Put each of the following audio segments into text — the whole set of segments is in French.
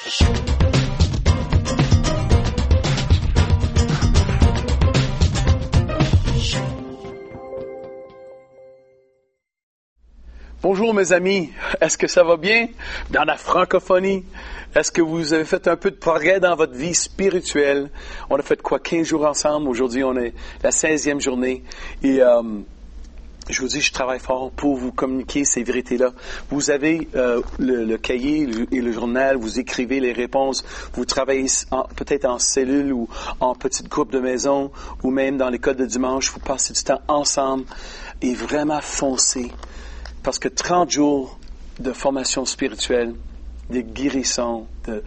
Bonjour mes amis, est-ce que ça va bien dans la francophonie? Est-ce que vous avez fait un peu de progrès dans votre vie spirituelle? On a fait 15 jours ensemble? Aujourd'hui, on est la 16e journée. Et je vous dis, je travaille fort pour vous communiquer ces vérités-là. Vous avez le cahier et le journal, vous écrivez les réponses, vous travaillez peut-être en cellule ou en petite groupe de maison ou même dans l'école de dimanche. Vous passez du temps ensemble et vraiment foncez. Parce que 30 jours de formation spirituelle, de guérison,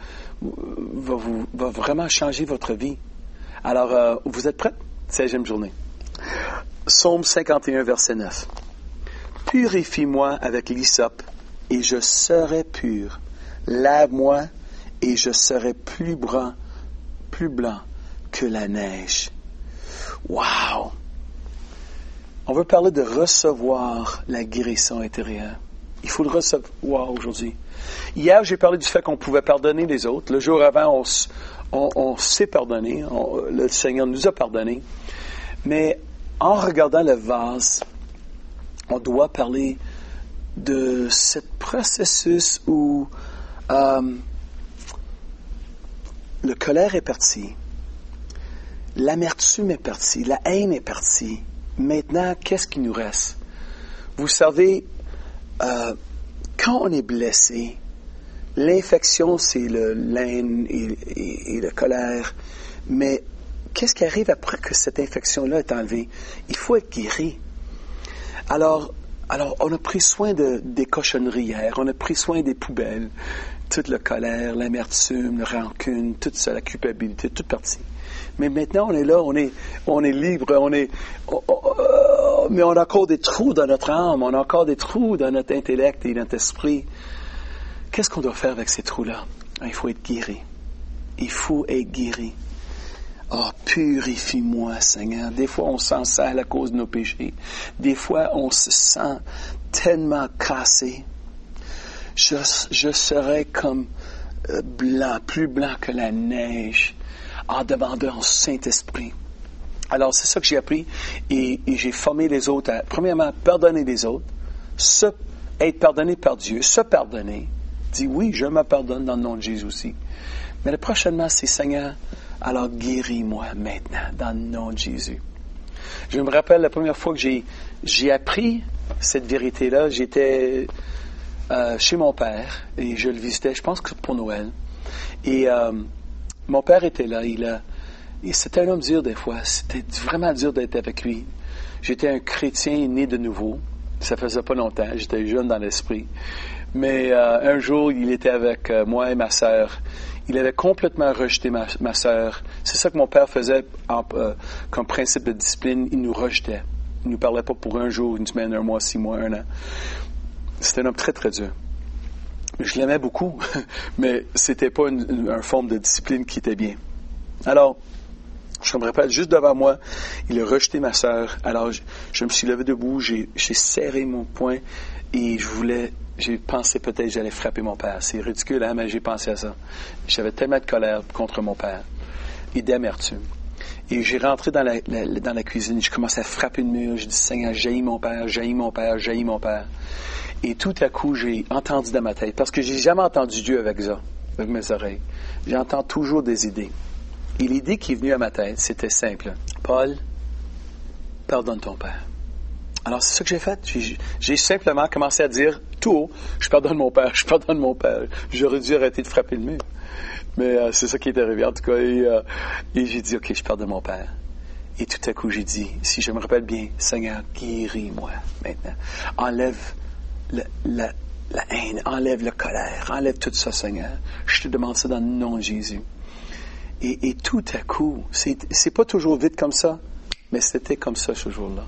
va vraiment changer votre vie. Alors, vous êtes prêts? 16e journée. Psaume 51, verset 9. « Purifie-moi avec l'hysope, et je serai pur. Lave-moi, et je serai plus blanc que la neige. » Wow! On veut parler de recevoir la guérison intérieure. Il faut le recevoir aujourd'hui. Hier, j'ai parlé du fait qu'on pouvait pardonner les autres. Le jour avant, on s'est pardonné. Le Seigneur nous a pardonné. Mais en regardant le vase, on doit parler de ce processus où le colère est parti, l'amertume est partie, la haine est partie. Maintenant, qu'est-ce qui nous reste? Vous savez, quand on est blessé, l'infection, c'est l'haine et la colère. Mais qu'est-ce qui arrive après que cette infection-là est enlevée? Il faut être guéri. Alors, on a pris soin des cochonneries hier. On a pris soin des poubelles. Toute la colère, l'amertume, la rancune, toute ça, la culpabilité, toute partie. Mais maintenant, on est là, on est libre, mais on a encore des trous dans notre âme, on a encore des trous dans notre intellect et notre esprit. Qu'est-ce qu'on doit faire avec ces trous-là? Il faut être guéri. Il faut être guéri. Oh, purifie-moi, Seigneur. Des fois, on s'en sert à cause de nos péchés. Des fois, on se sent tellement cassé. Je serai comme blanc, plus blanc que la neige, en demandant au Saint-Esprit. Alors, c'est ça que j'ai appris et j'ai formé les autres à, premièrement, pardonner les autres, être pardonné par Dieu, se pardonner. Dis oui, je me pardonne dans le nom de Jésus aussi. Mais prochainement, c'est Seigneur, alors guéris-moi maintenant dans le nom de Jésus. Je me rappelle la première fois que j'ai appris cette vérité-là, j'étais chez mon père et je le visitais, je pense que pour Noël. Et mon père était là, et c'était un homme dur des fois, c'était vraiment dur d'être avec lui. J'étais un chrétien né de nouveau, ça faisait pas longtemps, j'étais jeune dans l'esprit. Mais un jour, il était avec moi et ma sœur. Il avait complètement rejeté ma sœur. C'est ça que mon père faisait comme principe de discipline, il nous rejetait. Il ne nous parlait pas pour un jour, une semaine, un mois, 6 mois, 1 an. C'était un homme très, très dur. Je l'aimais beaucoup, mais c'était pas une forme de discipline qui était bien. Alors, je me rappelle, juste devant moi, il a rejeté ma sœur. Alors, je me suis levé debout, j'ai serré mon poing et j'ai pensé peut-être que j'allais frapper mon père. C'est ridicule, hein, mais j'ai pensé à ça. J'avais tellement de colère contre mon père et d'amertume. Et j'ai rentré dans la cuisine, je commençais à frapper le mur, je dis, Seigneur, jaillis mon père, jaillis mon père, jaillis mon père. Et tout à coup, j'ai entendu dans ma tête, parce que j'ai jamais entendu Dieu avec ça, avec mes oreilles. J'entends toujours des idées. Et l'idée qui est venue à ma tête, c'était simple. Paul, pardonne ton père. Alors, c'est ça que j'ai fait. J'ai simplement commencé à dire tout haut, je pardonne mon père, je pardonne mon père. J'aurais dû arrêter de frapper le mur. Mais c'est ça qui est arrivé, en tout cas. Et j'ai dit, OK, je pardonne mon père. Et tout à coup, j'ai dit, si je me rappelle bien, Seigneur, guéris-moi maintenant. Enlève la haine, enlève la colère, enlève tout ça, Seigneur. Je te demande ça dans le nom de Jésus. Et tout à coup, c'est pas toujours vite comme ça, mais c'était comme ça ce jour-là.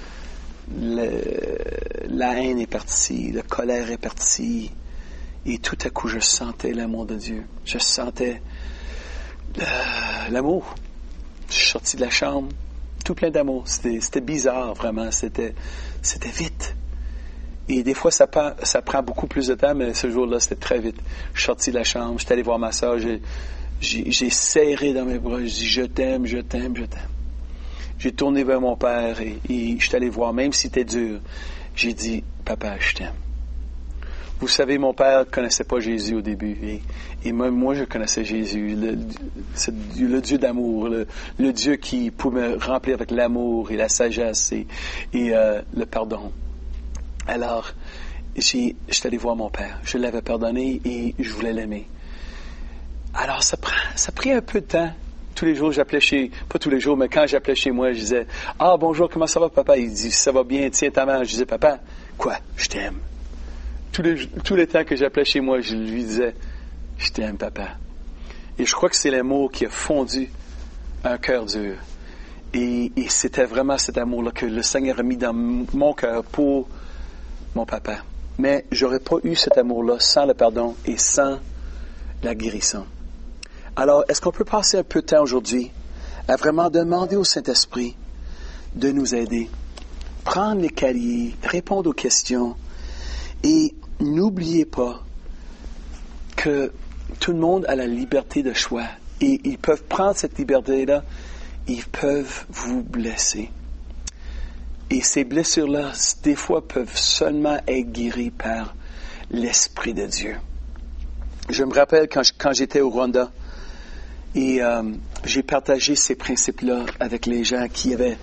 La haine est partie, la colère est partie, et tout à coup, je sentais l'amour de Dieu. Je sentais l'amour. Je suis sorti de la chambre, tout plein d'amour. C'était bizarre, vraiment. C'était vite. Et des fois, ça prend beaucoup plus de temps, mais ce jour-là, c'était très vite. Je suis sorti de la chambre, j'étais allé voir ma soeur, j'ai serré dans mes bras, je dis, je t'aime, je t'aime, je t'aime. J'ai tourné vers mon père et je suis allé voir, même si c'était dur, j'ai dit, papa, je t'aime. Vous savez, mon père ne connaissait pas Jésus au début. Et même moi, je connaissais Jésus, le Dieu d'amour, le Dieu qui pouvait me remplir avec l'amour et la sagesse et le pardon. Alors, je suis allé voir mon père. Je l'avais pardonné et je voulais l'aimer. Alors, ça a pris un peu de temps. Tous les jours, pas tous les jours, mais quand j'appelais chez moi, je disais, « Ah, bonjour, comment ça va, papa? » Il dit, « Ça va bien, tiens ta main. » Je disais, « Papa, quoi? Je t'aime. » Tous les temps que j'appelais chez moi, je lui disais, « Je t'aime, papa. » Et je crois que c'est l'amour qui a fondu un cœur dur. Et c'était vraiment cet amour-là que le Seigneur a mis dans mon cœur pour mon papa. Mais j'aurais pas eu cet amour-là sans le pardon et sans la guérison. Alors, est-ce qu'on peut passer un peu de temps aujourd'hui à vraiment demander au Saint-Esprit de nous aider, prendre les cahiers, répondre aux questions et n'oubliez pas que tout le monde a la liberté de choix et ils peuvent prendre cette liberté-là, ils peuvent vous blesser. Et ces blessures-là, des fois, peuvent seulement être guéries par l'Esprit de Dieu. Je me rappelle quand j'étais au Rwanda, et j'ai partagé ces principes-là avec les gens qui avaient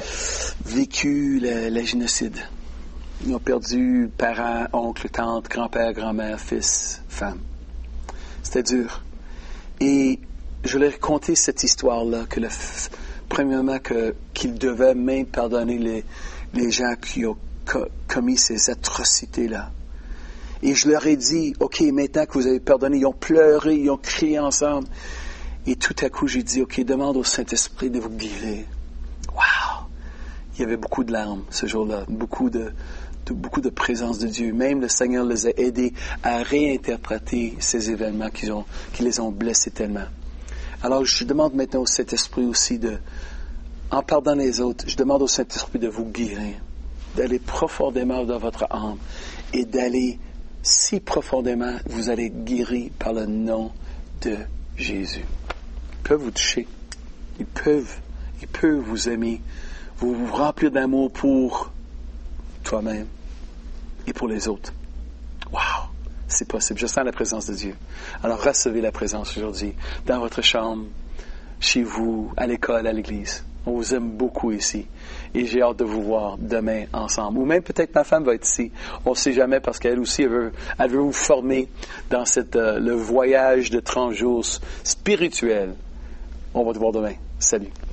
vécu le génocide. Ils ont perdu parents, oncles, tantes, grands-pères, grand-mères, fils, femmes. C'était dur. Et je leur ai conté cette histoire-là, que premièrement, qu'ils devaient même pardonner les gens qui ont commis ces atrocités-là. Et je leur ai dit, OK, maintenant que vous avez pardonné, ils ont pleuré, ils ont crié ensemble. Et tout à coup, j'ai dit, OK, demande au Saint-Esprit de vous guérir. Wow! Il y avait beaucoup de larmes ce jour-là, beaucoup de présence de Dieu. Même le Seigneur les a aidés à réinterpréter ces événements qui les ont blessés tellement. Alors, je demande maintenant au Saint-Esprit aussi en pardonnant les autres, je demande au Saint-Esprit de vous guérir, d'aller profondément dans votre âme et d'aller si profondément, vous allez guérir par le nom de Jésus. Ils peuvent vous toucher. Ils peuvent vous aimer, vous remplir d'amour pour toi-même et pour les autres. Wow! C'est possible. Je sens la présence de Dieu. Alors, recevez la présence aujourd'hui, dans votre chambre, chez vous, à l'école, à l'église. On vous aime beaucoup ici. Et j'ai hâte de vous voir demain ensemble. Ou même peut-être ma femme va être ici. On ne sait jamais parce qu'elle aussi, elle veut vous former dans le voyage de 30 jours spirituel. On va te voir demain. Salut.